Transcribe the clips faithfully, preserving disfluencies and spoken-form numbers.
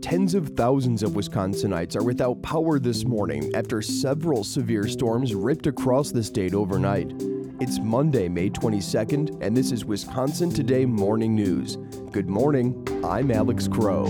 Tens of thousands of Wisconsinites are without power this morning after several severe storms ripped across the state overnight. It's Monday, May twenty-second, and this is Wisconsin Today Morning News. Good morning, I'm Alex Crow.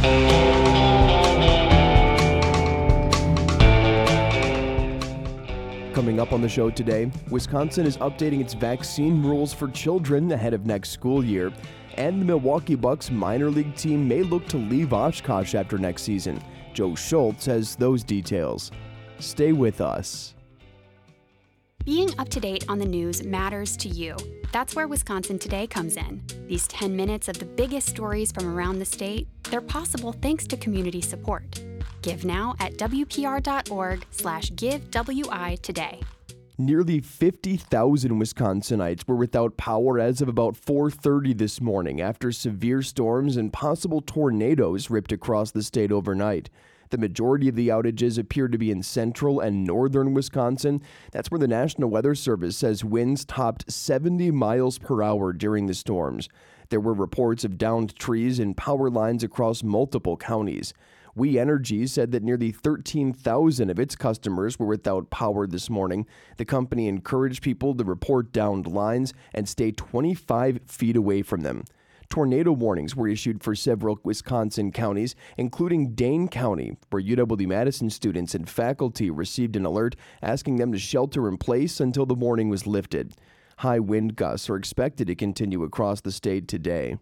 Coming up on the show today, Wisconsin is updating its vaccine rules for children ahead of next school year, and the Milwaukee Bucks minor league team may look to leave Oshkosh after next season. Joe Schultz has those details. Stay with us. Being up to date on the news matters to you. That's where Wisconsin Today comes in. These ten minutes of the biggest stories from around the state, they're possible thanks to community support. Give now at W P R dot org slash give W I today. Nearly fifty thousand Wisconsinites were without power as of about four thirty this morning after severe storms and possible tornadoes ripped across the state overnight. The majority of the outages appear to be in central and northern Wisconsin. That's where the National Weather Service says winds topped seventy miles per hour during the storms. There were reports of downed trees and power lines across multiple counties. We Energy said that nearly thirteen thousand of its customers were without power this morning. The company encouraged people to report downed lines and stay twenty-five feet away from them. Tornado warnings were issued for several Wisconsin counties, including Dane County, where U W-Madison students and faculty received an alert asking them to shelter in place until the warning was lifted. High wind gusts are expected to continue across the state today.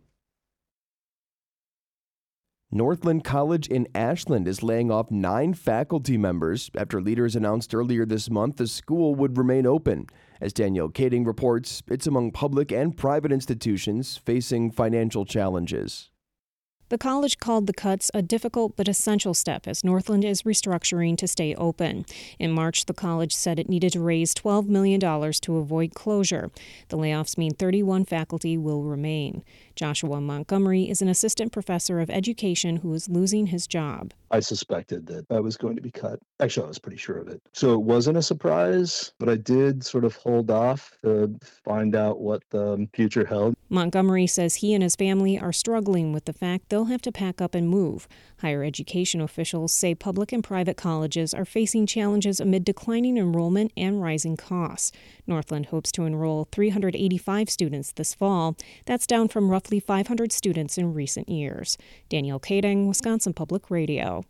Northland College in Ashland is laying off nine faculty members after leaders announced earlier this month the school would remain open. As Danielle Kading reports, it's among public and private institutions facing financial challenges. The college called the cuts a difficult but essential step as Northland is restructuring to stay open. In March, the college said it needed to raise twelve million dollars to avoid closure. The layoffs mean thirty-one faculty will remain. Joshua Montgomery is an assistant professor of education who is losing his job. I suspected that I was going to be cut. Actually, I was pretty sure of it. So it wasn't a surprise, but I did sort of hold off to find out what the future held. Montgomery says he and his family are struggling with the fact they'll have to pack up and move. Higher education officials say public and private colleges are facing challenges amid declining enrollment and rising costs. Northland hopes to enroll three hundred eighty-five students this fall. That's down from roughly five hundred students in recent years. Danielle Kading, Wisconsin Public Radio.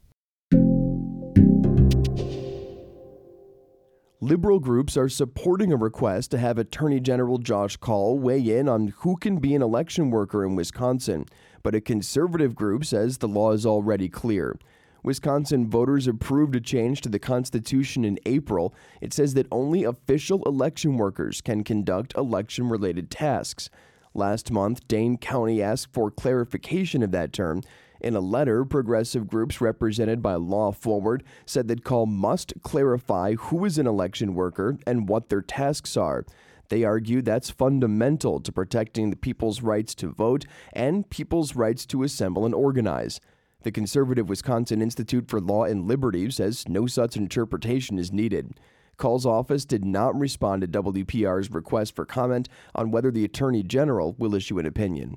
Liberal groups are supporting a request to have Attorney General Josh Kaul weigh in on who can be an election worker in Wisconsin, but a conservative group says the law is already clear. Wisconsin voters approved a change to the Constitution in April. It says that only official election workers can conduct election-related tasks. Last month, Dane County asked for clarification of that term. In a letter, progressive groups represented by Law Forward said that Kaul must clarify who is an election worker and what their tasks are. They argue that's fundamental to protecting the people's rights to vote and people's rights to assemble and organize. The conservative Wisconsin Institute for Law and Liberty says no such interpretation is needed. Kaul's office did not respond to W P R's request for comment on whether the Attorney General will issue an opinion.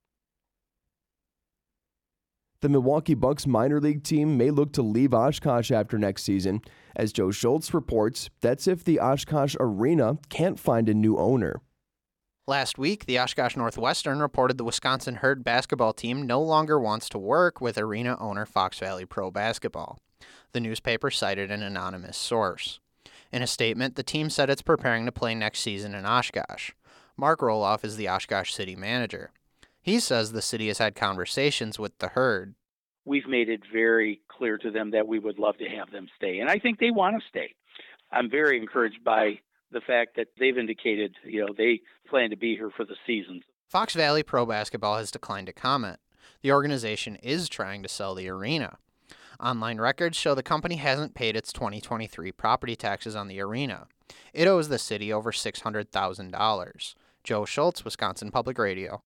The Milwaukee Bucks minor league team may look to leave Oshkosh after next season. As Joe Schultz reports, that's if the Oshkosh Arena can't find a new owner. Last week, the Oshkosh Northwestern reported the Wisconsin Herd basketball team no longer wants to work with arena owner Fox Valley Pro Basketball. The newspaper cited an anonymous source. In a statement, the team said it's preparing to play next season in Oshkosh. Mark Roloff is the Oshkosh city manager. He says the city has had conversations with the Herd. We've made it very clear to them that we would love to have them stay, and I think they want to stay. I'm very encouraged by the fact that they've indicated, you know, they plan to be here for the season. Fox Valley Pro Basketball has declined to comment. The organization is trying to sell the arena. Online records show the company hasn't paid its twenty twenty-three property taxes on the arena. It owes the city over six hundred thousand dollars. Joe Schultz, Wisconsin Public Radio.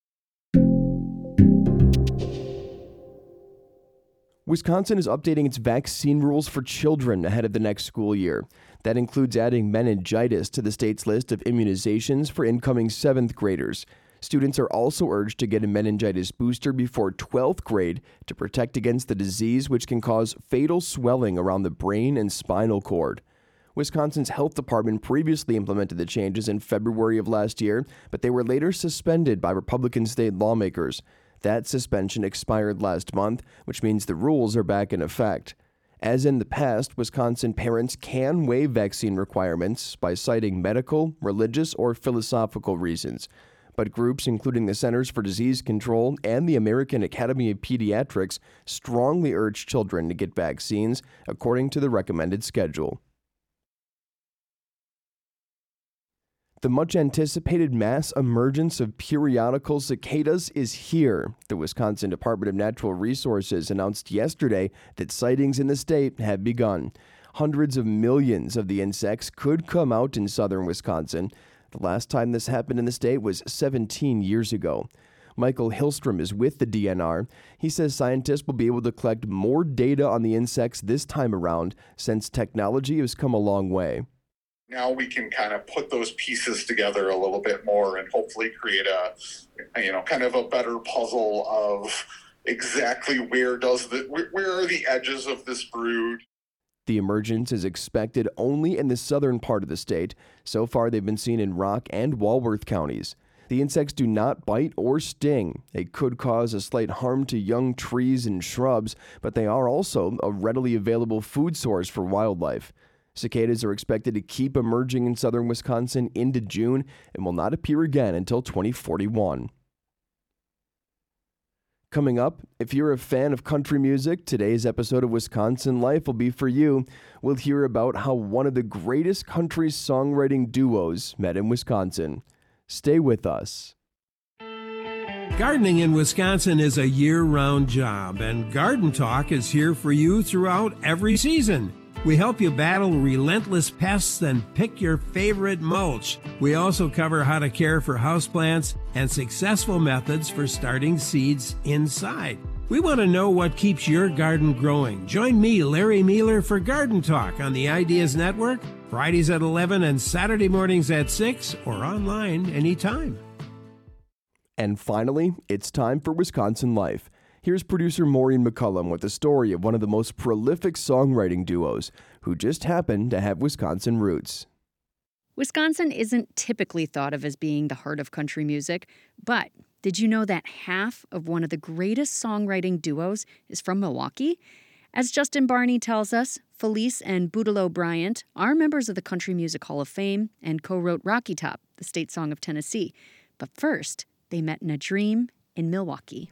Wisconsin is updating its vaccine rules for children ahead of the next school year. That includes adding meningitis to the state's list of immunizations for incoming seventh graders. Students are also urged to get a meningitis booster before twelfth grade to protect against the disease, which can cause fatal swelling around the brain and spinal cord. Wisconsin's health department previously implemented the changes in February of last year, but they were later suspended by Republican state lawmakers. That suspension expired last month, which means the rules are back in effect. As in the past, Wisconsin parents can waive vaccine requirements by citing medical, religious, or philosophical reasons. But groups including the Centers for Disease Control and the American Academy of Pediatrics strongly urge children to get vaccines according to the recommended schedule. The much-anticipated mass emergence of periodical cicadas is here. The Wisconsin Department of Natural Resources announced yesterday that sightings in the state have begun. Hundreds of millions of the insects could come out in southern Wisconsin. The last time this happened in the state was seventeen years ago. Michael Hillstrom is with the D N R. He says scientists will be able to collect more data on the insects this time around since technology has come a long way. Now we can kind of put those pieces together a little bit more and hopefully create a, you know, kind of a better puzzle of exactly where does the, where are the edges of this brood. The emergence is expected only in the southern part of the state. So far, they've been seen in Rock and Walworth counties. The insects do not bite or sting. They could cause a slight harm to young trees and shrubs, but they are also a readily available food source for wildlife. Cicadas are expected to keep emerging in southern Wisconsin into June and will not appear again until twenty forty-one. Coming up, if you're a fan of country music, today's episode of Wisconsin Life will be for you. We'll hear about how one of the greatest country songwriting duos met in Wisconsin. Stay with us. Gardening in Wisconsin is a year-round job, and Garden Talk is here for you throughout every season. We help you battle relentless pests and pick your favorite mulch. We also cover how to care for houseplants and successful methods for starting seeds inside. We want to know what keeps your garden growing. Join me, Larry Mueller, for Garden Talk on the Ideas Network, Fridays at eleven and Saturday mornings at six, or online anytime. And finally, it's time for Wisconsin Life. Here's producer Maureen McCullum with the story of one of the most prolific songwriting duos who just happened to have Wisconsin roots. Wisconsin isn't typically thought of as being the heart of country music, but did you know that half of one of the greatest songwriting duos is from Milwaukee? As Justin Barney tells us, Felice and Boudleaux Bryant are members of the Country Music Hall of Fame and co-wrote Rocky Top, the state song of Tennessee. But first, they met in a dream in Milwaukee.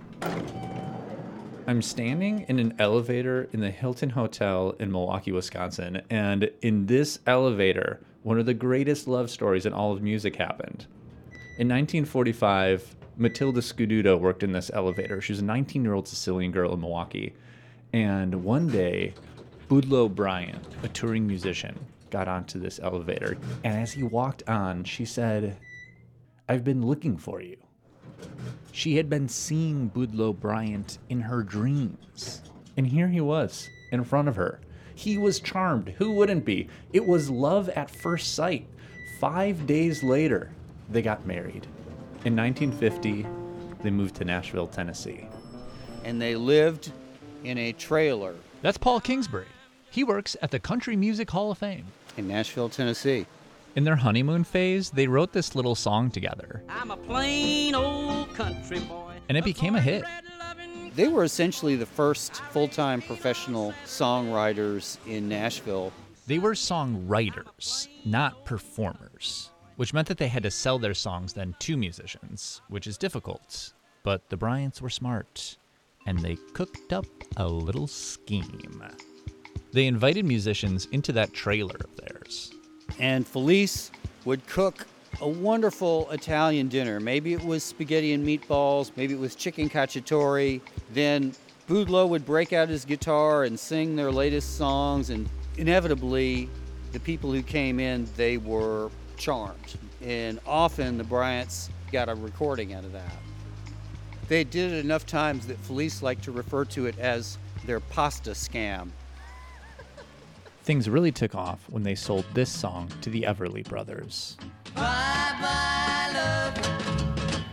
I'm standing in an elevator in the Hilton Hotel in Milwaukee, Wisconsin, and in this elevator, one of the greatest love stories in all of music happened. In nineteen forty-five, Matilda Scuduto worked in this elevator. She was a nineteen-year-old Sicilian girl in Milwaukee, and one day, Boudleaux Bryant, a touring musician, got onto this elevator, and as he walked on, she said, "I've been looking for you." She had been seeing Boudleaux Bryant in her dreams. And here he was, in front of her. He was charmed. Who wouldn't be? It was love at first sight. Five days later, they got married. In nineteen fifty, they moved to Nashville, Tennessee. And they lived in a trailer. That's Paul Kingsbury. He works at the Country Music Hall of Fame. In Nashville, Tennessee. In their honeymoon phase, they wrote this little song together. I'm a plain old country boy. And it became a hit. They were essentially the first full-time professional songwriters in Nashville. They were songwriters, not performers, which meant that they had to sell their songs then to musicians, which is difficult. But the Bryants were smart, and they cooked up a little scheme. They invited musicians into that trailer of theirs. And Felice would cook a wonderful Italian dinner. Maybe it was spaghetti and meatballs, maybe it was chicken cacciatore. Then Boudleaux would break out his guitar and sing their latest songs, and inevitably, the people who came in, they were charmed. And often the Bryants got a recording out of that. They did it enough times that Felice liked to refer to it as their pasta scam. Things really took off when they sold this song to the Everly Brothers. Bye bye love,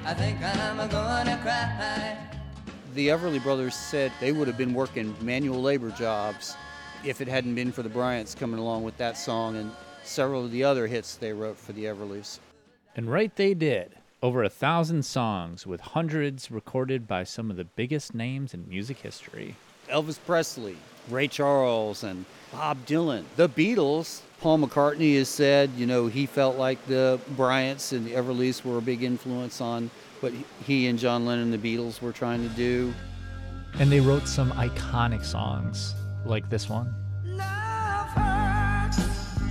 I think I'm gonna cry. The Everly Brothers said they would have been working manual labor jobs if it hadn't been for the Bryants coming along with that song and several of the other hits they wrote for the Everlys. And right they did. Over a thousand songs, with hundreds recorded by some of the biggest names in music history. Elvis Presley, Ray Charles, and Bob Dylan. The Beatles. Paul McCartney has said, you know, he felt like the Bryants and the Everlys were a big influence on what he and John Lennon and the Beatles were trying to do. And they wrote some iconic songs, like this one. Love hurts,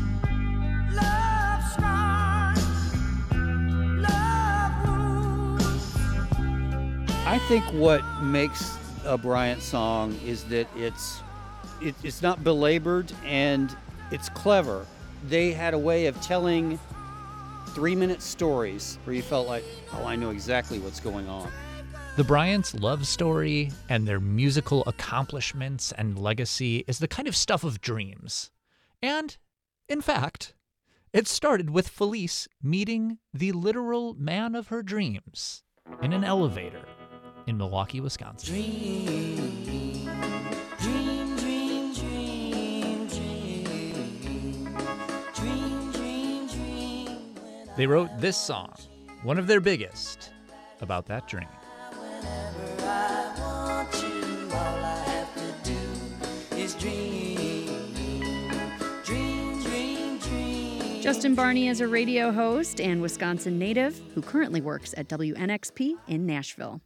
love scars, love wounds. I think what makes a Bryant song is that it's it, it's not belabored and it's clever. They had a way of telling three-minute stories where you felt like, oh, I know exactly what's going on. The Bryants' love story and their musical accomplishments and legacy is the kind of stuff of dreams. And, in fact, it started with Felice meeting the literal man of her dreams in an elevator in Milwaukee, Wisconsin. Dream, dream, dream, dream, dream, dream, dream. They wrote this song, one of their biggest, about that dream. Justin Barney is a radio host and Wisconsin native who currently works at W N X P in Nashville.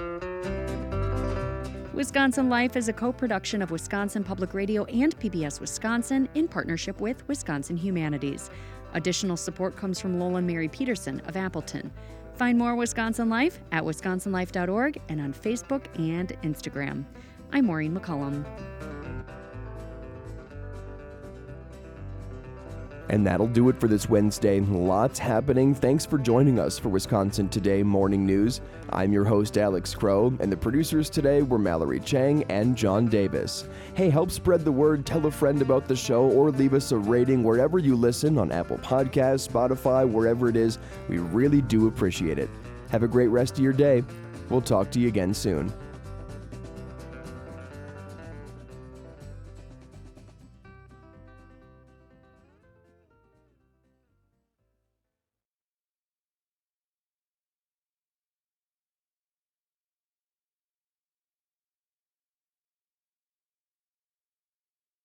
Wisconsin Life is a co-production of Wisconsin Public Radio and P B S Wisconsin in partnership with Wisconsin Humanities. Additional support comes from Lola Mary Peterson of Appleton. Find more Wisconsin Life at wisconsin life dot org and on Facebook and Instagram. I'm Maureen McCullum. And that'll do it for this Wednesday. Lots happening. Thanks for joining us for Wisconsin Today Morning News. I'm your host, Alex Crow, and the producers today were Mallory Chang and John Davis. Hey, help spread the word, tell a friend about the show, or leave us a rating wherever you listen on Apple Podcasts, Spotify, wherever it is. We really do appreciate it. Have a great rest of your day. We'll talk to you again soon.